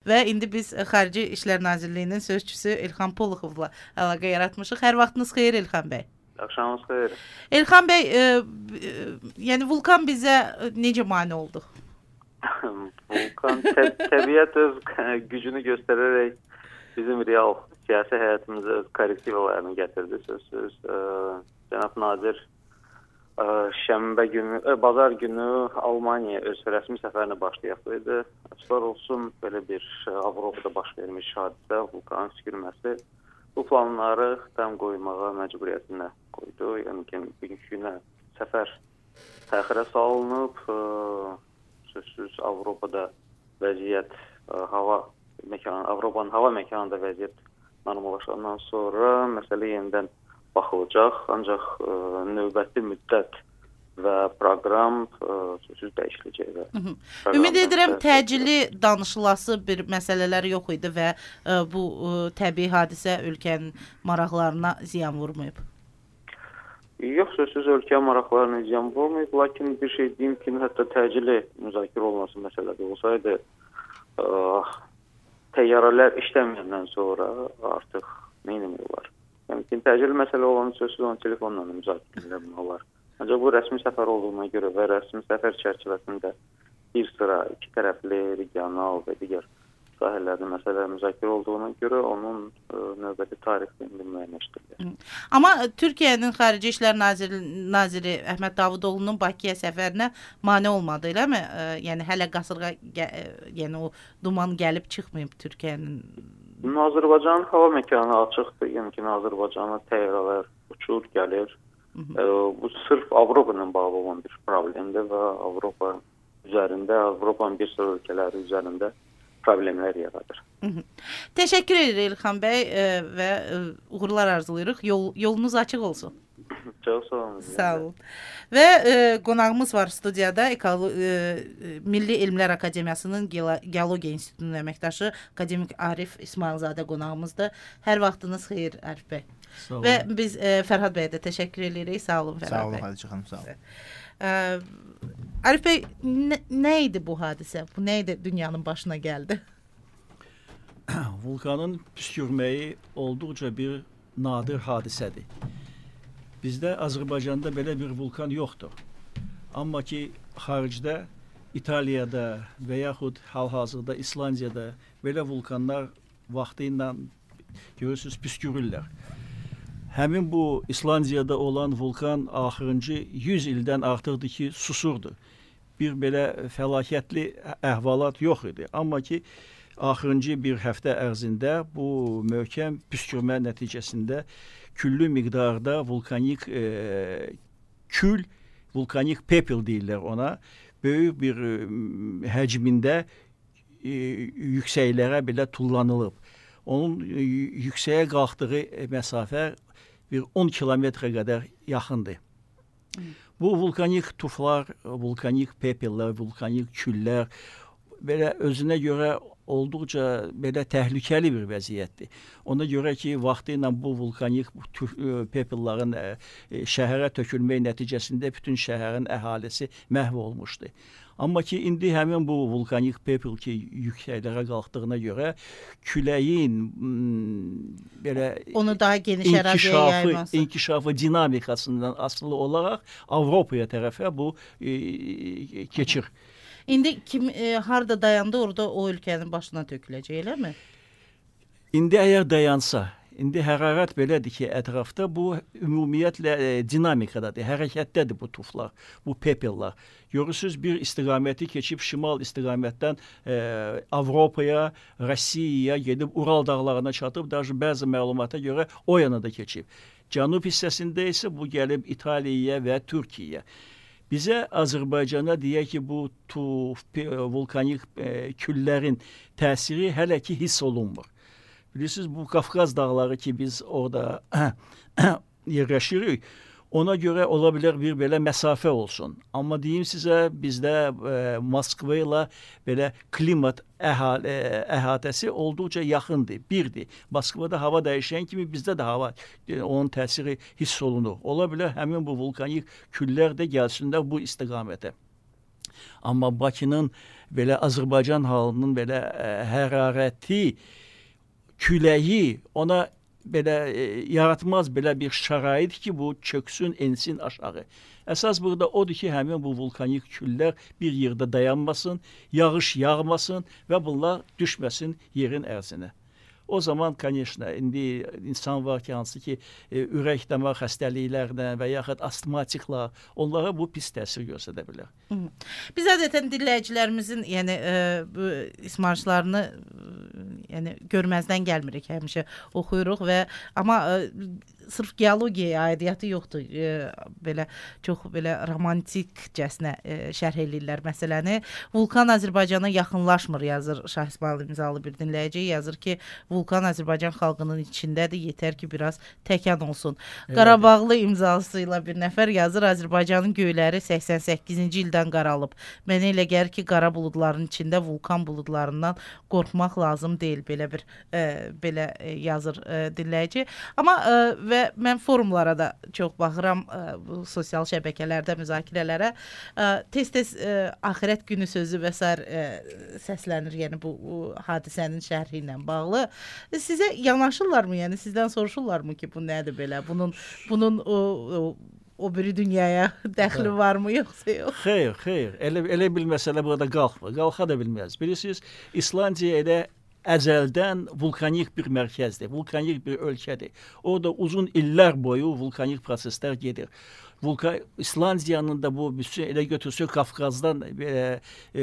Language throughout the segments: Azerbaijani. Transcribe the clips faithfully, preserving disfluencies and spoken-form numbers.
və indi biz Xarici İşlər Nazirliyinin sözçüsü İlxan Poluxovla əlaqə yaratmışıq. Hər vaxtınız xeyir İlxan bəy. Axşamınız xeyir. İlxan bəy, e, e, yəni vulkan bizə necə mane oldu? Vulkan tə təbiət öz gücünü göstərərək bizim real siyasi həyatımıza öz korrektivlərini gətirdi. Sözsüz e, cənab nazir e, şənbə günü, e, bazar günü Almaniyaya öz rəsmi səfərini başlayacaqdı. Açıqlar olsun, belə bir Avropada baş vermiş hadisə, vulkanın püskürməsi bu planları tam qoymağa məcburiyyətinə qoydu. Yəni ki, bugünkü günə səfər təxirə salınıb. E, sözsüz Avropada vəziyyət e, hava məkanı, Avropanın hava məkanında vəziyyət normallaşandan sonra məsələ yenidən baxılacaq. Ancaq e, növbəti müddət və proqram e, sözsüz dəyişiləcək. Ümid edirəm təcili danışılası bir məsələlər yox idi və e, bu e, təbii hadisə ölkənin maraqlarına ziyan vurmayıb. Yox, sözsüz ölkə maraqlarına ziyan vurmayıb, lakin bir şey deyim ki, hətta təcili müzakirə olması məsələdə olsaydı, e, təyyarələr işləməyəndən sonra artıq nə etmək olar? Yəni ki, təcili məsələ olan sözsüz onun telefonla müzakirə etmək olar. Ancaq bu rəsmi səfər olduğuna görə və rəsmi səfər çərçivəsində bir sıra iki tərəfli, regional və digər sahələrdə məsələ müzakirə olduğuna görə onun ə, növbəti tarixi indi müəyyənləşdirilir. Amma Türkiyənin Xarici İşlər Naziri, Naziri Əhməd Davutoğlu'nun Bakıya səfərinə mane olmadı, eləmi? Yəni hələ qasırğa, yəni o duman gəlib çıxmayıb Türkiyənin. Azərbaycan hava məkanı açıqdır. Yəni ki, Azərbaycana təyyarələr uçur, gəlir. Hı -hı. E, bu sırf Avropa ilə bağlı olan bir problemdir və Avropa üzərində, Avropanın bir sıra ölkələri üzərində problemlər yaradır. Hı -hı. Təşəkkür edirik İlxan bəy e, və e, uğurlar arzulayırıq. Yol, yolunuz açıq olsun. Çox sağ olun. Sağ olun. Və e, qonağımız var studiyada. Ekolo e, Milli Elmlər Akademiyasının Geologiya İnstitutunun əməkdaşı akademik Arif İsmailzadə qonağımızdır. Hər vaxtınız xeyir Arif bəy. Və biz e, Fərhad bəyə də təşəkkür edirik. Sağ olun Fərhad bəy. Sağ olun Xadiçə xanım, sağ olun. E, Arif bəy, nə, nə idi bu hadisə? Bu nə idi dünyanın başına gəldi? Vulkanın püskürməyi olduqca bir nadir hadisədir. Bizdə Azərbaycanda belə bir vulkan yoxdur. Amma ki, xaricdə, İtaliyada və yaxud hal-hazırda İslandiyada belə vulkanlar vaxtı ilə görürsünüz püskürürlər. Həmin bu İslandiyada olan vulkan axırıncı yüz ildən artıqdır ki, susurdu. Bir belə fəlakətli əhvalat yox idi. Amma ki, axırıncı bir həftə ərzində bu möhkəm püskürmə nəticəsində küllü miqdarda vulkanik e, kül, vulkanik pepel deyirlər ona, böyük bir e, həcmində e, yüksəklərə belə tullanılıb. Onun e, yüksəyə qalxdığı məsafə bir on kilometrə qədər yaxındır. Hı. Bu vulkanik tuflar, vulkanik pepellər, vulkanik küllər belə özünə görə olduqca belə təhlükəli bir vəziyyətdir. Ona görə ki, vaxtı ilə bu vulkanik pepellərin e, şəhərə tökülmək nəticəsində bütün şəhərin əhalisi məhv olmuşdu. Amma ki, indi həmin bu vulkanik pepel ki, yüksəklərə qalxdığına görə küləyin m, belə onu daha geniş əraziyə yayması, inkişafı dinamikasından asılı olaraq Avropaya tərəfə bu e, keçir. İndi kim e, harda dayandı, orada o ölkənin başına töküləcək, eləmi? İndi əgər dayansa, indi hərarət belədir ki, ətrafda bu ümumiyyətlə e, dinamikadadır, hərəkətdədir bu tuflar, bu pepellər. Görürsünüz, bir istiqaməti keçib şimal istiqamətdən e, Avropaya, Rusiyaya gedib Ural dağlarına çatıb, daha bəzi məlumata görə o yana da keçib. Cənub hissəsində isə bu gəlib İtaliyaya və Türkiyəyə. Bizə Azərbaycana deyək ki, bu tuf, vulkanik e, küllərin təsiri hələ ki hiss olunmur. Bilirsiniz, bu Qafqaz dağları ki, biz orada yerləşirik, ona görə ola bilər bir belə məsafə olsun. Amma deyim sizə, bizdə e, Moskva ilə belə klimat əhal e, əhatəsi olduqca yaxındır, birdir. Moskvada hava dəyişən kimi bizdə də hava, e, onun təsiri hiss olunur. Ola bilər həmin bu vulkanik küllər də gəlsinlər bu istiqamətə. Amma Bakının belə Azərbaycan halının belə ə, hərarəti, küləyi ona belə e, yaratmaz belə bir şərait ki, bu çöksün, ensin aşağı. Əsas burada odur ki, həmin bu vulkanik küllər bir yerdə dayanmasın, yağış yağmasın və bunlar düşməsin yerin ərzinə. O zaman, конечно, indi insan var ki, hansı ki, e, ürək damar xəstəliklərlə və yaxud astmatiklar, onlara bu pis təsir göstərə bilər. Hı. Biz adətən dinləyicilərimizin, yəni e, bu ismarışlarını e, yəni görməzdən gəlmirik, həmişə oxuyuruq və amma e, sırf geologiyaya aidiyyatı yoxdur. E, belə çox belə romantikcəsinə e, şərh eləyirlər məsələni. Vulkan Azərbaycana yaxınlaşmır, yazır Şah İsmayıl imzalı bir dinləyici, yazır ki, vulkan Azərbaycan xalqının içindədir, yetər ki, biraz təkan olsun. Evet. Qarabağlı imzasıyla bir nəfər yazır, Azərbaycanın göyləri səksən səkkizinci ildən qaralıb. Mənə elə gəlir ki, qara buludların içində vulkan buludlarından qorxmaq lazım deyil, belə bir e, belə e, yazır e, dinləyici. Amma e, və mən forumlara da çox baxıram, e, bu sosial şəbəkələrdə müzakirələrə. E, tez-tez e, axirət günü sözü və sair e, səslənir, yəni bu, bu hadisənin şərhi ilə bağlı. Sizə yanaşırlarmı? Yəni sizdən soruşurlarmı ki, bu nədir belə? Bunun bunun o, o, o biri dünyaya dəxli varmı yoxsa yox? Xeyr, xeyr. Elə elə bir məsələ burada qalxmır. Qalxa da bilməz. Bilirsiniz, İslandiya elə əzəldən vulkanik bir mərkəzdir, vulkanik bir ölkədir. Orada uzun illər boyu vulkanik proseslər gedir. Vulkan İslandiyanın da bu bütün elə götürsək Qafqazdan e, e,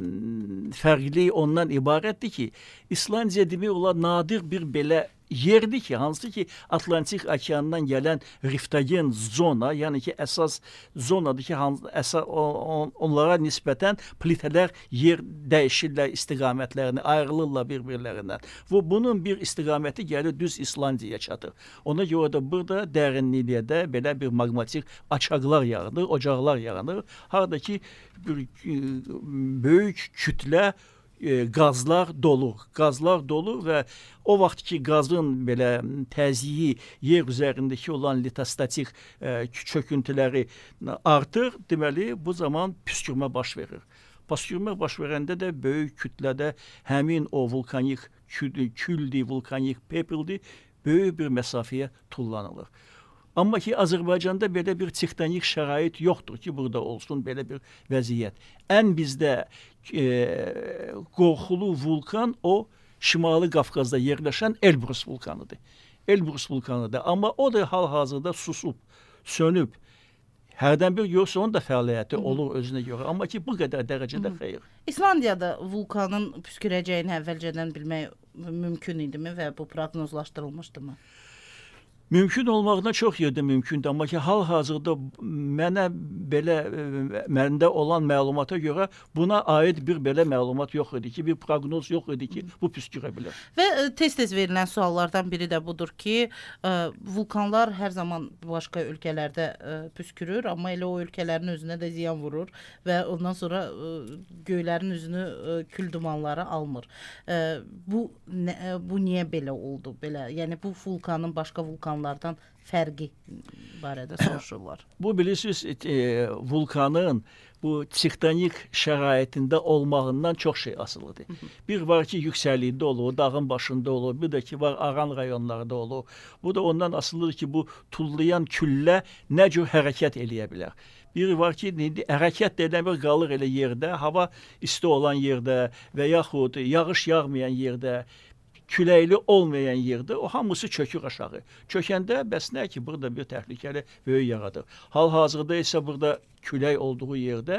fərqli ondan ibarətdir ki, İslandiya demək olar nadir bir belə yerdir ki, hansı ki Atlantik okeanından gələn riftogen zona, yəni ki əsas zonadır ki, əsas on, onlara nisbətən plitələr yer dəyişirlər istiqamətlərini, ayrılırlar bir-birlərindən. Bu bunun bir istiqaməti gəlir düz İslandiyaya çatır. Ona görə də burada dərinlikdə belə bir maqmatik açaqlar yaranır, ocaqlar yaranır. Harda ki bir böyük kütlə E, qazlar dolu, qazlar dolu və o vaxt ki qazın belə təzyiyi yer üzərindəki olan litostatik e, çöküntüləri artır, deməli bu zaman püskürmə baş verir. Püskürmə baş verəndə də böyük kütlədə həmin o vulkanik küldü, küldü vulkanik pepildi, böyük bir məsafəyə tullanılır. Amma ki, Azərbaycanda belə bir tektonik şərait yoxdur ki, burada olsun belə bir vəziyyət. Ən bizdə e, qorxulu vulkan o, Şimali Qafqazda yerləşən Elbrus vulkanıdır. Elbrus vulkanıdır. Amma o da hal-hazırda susub, sönüb. Hərdən bir yoxsa onun da fəaliyyəti olur özünə görə. Amma ki, bu qədər dərəcədə xeyr. İslandiyada vulkanın püskürəcəyini əvvəlcədən bilmək mümkün idimi və bu proqnozlaşdırılmışdı mı? Mümkün olmağına çox yerdə mümkündür, amma ki, hal-hazırda mənə belə, məndə olan məlumata görə buna aid bir belə məlumat yox idi ki, bir proqnoz yox idi ki, bu püskürə bilər. Və tez-tez verilən suallardan biri də budur ki, vulkanlar hər zaman başqa ölkələrdə püskürür, amma elə o ölkələrin özünə də ziyan vurur və ondan sonra göylərin üzünü kül dumanları almır. Bu, bu niyə belə oldu? Belə, yəni bu vulkanın başqa vulkan vulkanlardan fərqi barədə soruşurlar. Bu bilirsiniz, e, vulkanın bu tektonik şəraitində olmağından çox şey asılıdır. Bir var ki, yüksəklikdə olur, dağın başında olur, bir də ki, var Aran rayonlarında olur. Bu da ondan asılıdır ki, bu tullayan küllə nə cür hərəkət eləyə bilər. Biri var ki, hərəkət də eləmir, qalır elə yerdə, hava isti olan yerdə və yaxud yağış yağmayan yerdə, küləkli olmayan yerdə o hamısı çökür aşağı. Çökəndə bəs nə ki, burada bir təhlükəli böyük yaradır. Hal-hazırda isə burada külək olduğu yerdə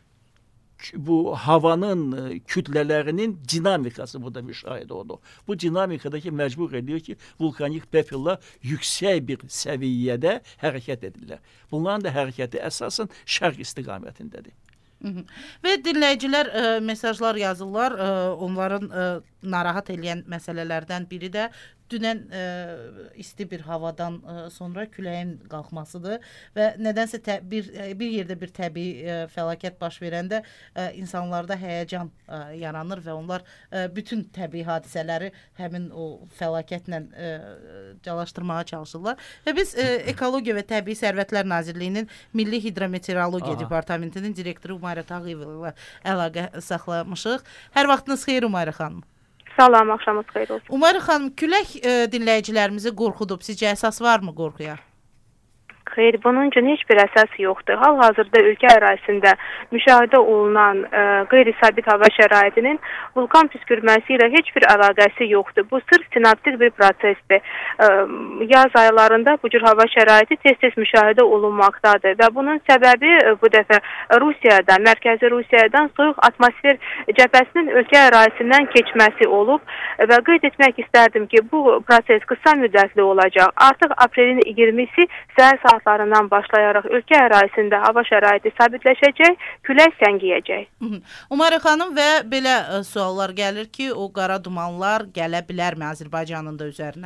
bu havanın kütlələrinin dinamikası burada müşahidə olunur. Bu dinamikadakı məcbur edir ki, vulkanik pepillər yüksək bir səviyyədə hərəkət edirlər. Bunların da hərəkəti əsasən şərq istiqamətindədir. Hı -hı. Və dinləyicilər e, mesajlar yazırlar. E, onların e, narahat edən məsələlərdən biri də dünən e, isti bir havadan e, sonra küləyin qalxmasıdır və nədənsə tə, bir bir yerdə bir təbii e, fəlakət baş verəndə e, insanlarda həyəcan e, yaranır və onlar e, bütün təbii hadisələri həmin o fəlakətlə e, calaşdırmağa çalışırlar. Və biz e, Ekologiya və Təbii Sərvətlər Nazirliyinin Milli Hidrometeorologiya Aha. Departamentinin direktoru Umayra Tağıyeva ilə əlaqə saxlamışıq. Hər vaxtınız xeyir Umayra xanım. Salam, axşamınız xeyir olsun. Umayra xanım, külək e, dinləyicilərimizi qorxudub. Sizcə əsas varmı qorxuya? Xeyr, bunun üçün heç bir əsas yoxdur. Hal-hazırda ölkə ərazisində müşahidə olunan e, qeyri-sabit hava şəraitinin vulkan püskürməsi ilə heç bir əlaqəsi yoxdur. Bu sırf sinaptik bir prosesdir. E, yaz aylarında bu cür hava şəraiti tez-tez müşahidə olunmaqdadır və bunun səbəbi e, bu dəfə Rusiyadan, mərkəzi Rusiyadan soyuq atmosfer cəbhəsinin ölkə ərazisindən keçməsi olub və qeyd etmək istərdim ki, bu proses qısa müddətli olacaq. Artıq aprelin iyirmisi səhər saatlarından başlayaraq ölkə ərazisində hava şəraiti sabitləşəcək, külək səngiyəcək. Umayra xanım, və belə ə, suallar gəlir ki, o qara dumanlar gələ bilərmi Azərbaycanın da üzərinə?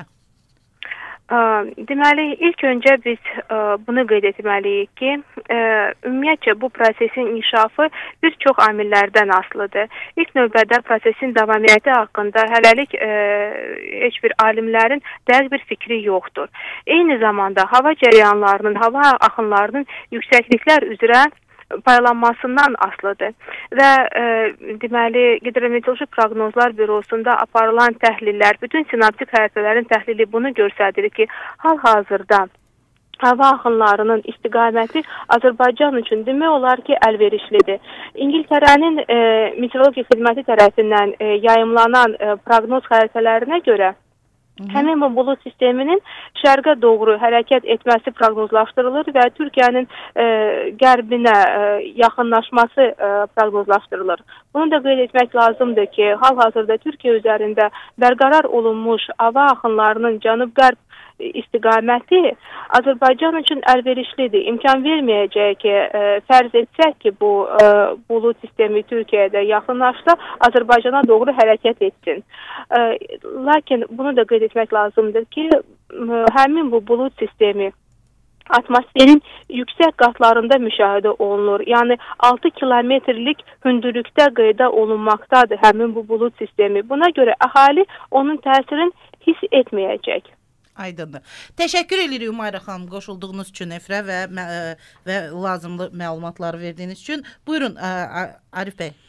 Ə, deməli, ilk öncə biz ə, bunu qeyd etməliyik ki, ə, ümumiyyətcə bu prosesin inkişafı bir çox amillərdən asılıdır. İlk növbədə prosesin davamiyyəti haqqında hələlik ə, heç bir alimlərin dəqiq bir fikri yoxdur. Eyni zamanda hava cərəyanlarının, hava axınlarının yüksəkliklər üzrə paylanmasından asılıdır və e, deməli Hidrometeoroloji Proqnozlar Bürosunda aparılan təhlillər, bütün sinaptik xəritələrin təhlili bunu göstərir ki, hal-hazırda hava axınlarının istiqaməti Azərbaycan üçün demək olar ki, əlverişlidir. İngiltərənin e, meteorologiya xidməti tərəfindən e, yayımlanan e, proqnoz xəritələrinə görə həmin bu bulut sisteminin şərqə doğru hərəkət etməsi proqnozlaşdırılır və Türkiyənin e, qərbinə e, yaxınlaşması e, proqnozlaşdırılır. Bunu da qeyd etmək lazımdır ki, hal-hazırda Türkiyə üzərində bərqərar olunmuş hava axınlarının cənub-qərb istiqaməti Azərbaycan üçün əlverişlidir. İmkan verməyəcək ki, e, fərz etsək ki, bu e, bulut sistemi Türkiyədə yaxınlaşsa, Azərbaycana doğru hərəkət etsin. E, lakin bunu da qeyd etmək lazımdır ki, e, həmin bu bulut sistemi atmosferin yüksək qatlarında müşahidə olunur. Yəni altı kilometrlik hündürlükdə qeydə olunmaqdadır həmin bu bulut sistemi. Buna görə əhali onun təsirini hiss etməyəcək. Aydındır. Təşəkkür edirik Umayra xanım qoşulduğunuz üçün efirə və və lazımlı məlumatları verdiyiniz üçün. Buyurun Arif bəy.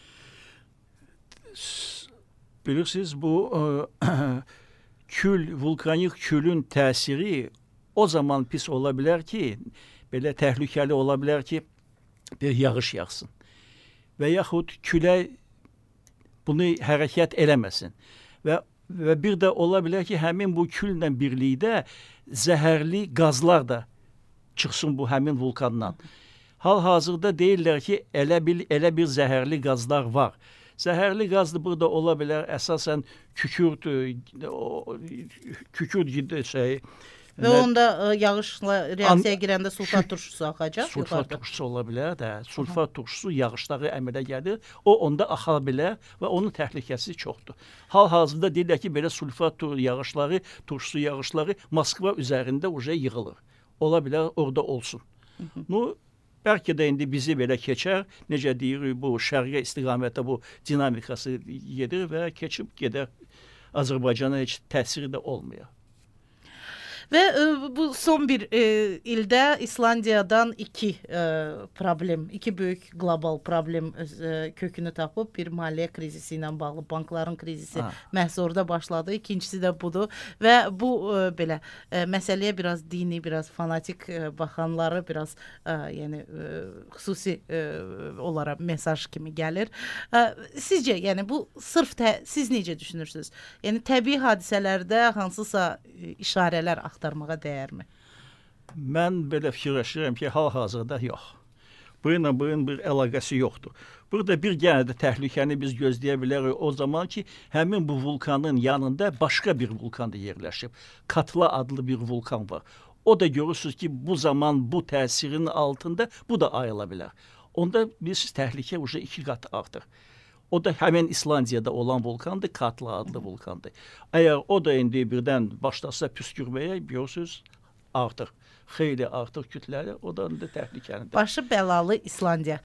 Bilirsiniz, bu kül, vulkanik külün təsiri o zaman pis ola bilər ki, belə təhlükəli ola bilər ki, bir yağış yağsın. Və yaxud külək bunu hərəkət eləməsin. Və Və bir də ola bilər ki, həmin bu küllə birlikdə zəhərli qazlar da çıxsın bu həmin vulkandan. Hal-hazırda deyirlər ki, elə bir, elə bir zəhərli qazlar var. Zəhərli qazlı burada ola bilər əsasən kükürt, kükürt şey, və onda ə, yağışla reaksiyaya girəndə sulfat turşusu axacaq. Sulfat turşusu ola bilər də. Sulfat turşusu yağışları əmələ gəlir. O onda axa bilər və onun təhlükəsi çoxdur. Hal-hazırda deyirlər ki, belə sulfat yağışları, turşusu yağışları Moskva üzərində uca yığılır. Ola bilər orada olsun. Bu bəlkə də indi bizi belə keçər. Necə deyirik, bu şərqə istiqamətdə bu dinamikası gedir və keçib gedər. Azərbaycana heç təsiri də olmuyor. Və e, bu son bir e, ildə İslandiyadan iki e, problem, iki böyük qlobal problem e, kökünü tapıb. Bir maliyyə krizisi ilə bağlı, bankların krizisi ha. məhz orada başladı. İkincisi də budur və bu e, belə e, məsələyə biraz dini, biraz fanatik e, baxanları biraz e, yəni e, xüsusi e, olaraq mesaj kimi gəlir. E, sizcə, yəni bu sırf tə, siz necə düşünürsünüz? Yəni təbii hadisələrdə hansısa e, işarələr axtarmağa dəyərmi? Mən belə fikirləşirəm ki, hal-hazırda yox. Bununla bunun bir əlaqəsi yoxdur. Burada bir yenə də təhlükəni biz gözləyə bilərik o zaman ki, həmin bu vulkanın yanında başqa bir vulkan da yerləşib. Katla adlı bir vulkan var. O da görürsünüz ki, bu zaman bu təsirin altında bu da ayıla bilər. Onda biz təhlükə uca iki qat artır. O da həmin İslandiyada olan vulkandır, Katla adlı vulkandır. Əgər o da indi birdən başlasa püskürməyə, bilirsiniz, artıq xeyli artıq kütlələri, o da indi təhlükəlidir. Başı bəlalı İslandiya.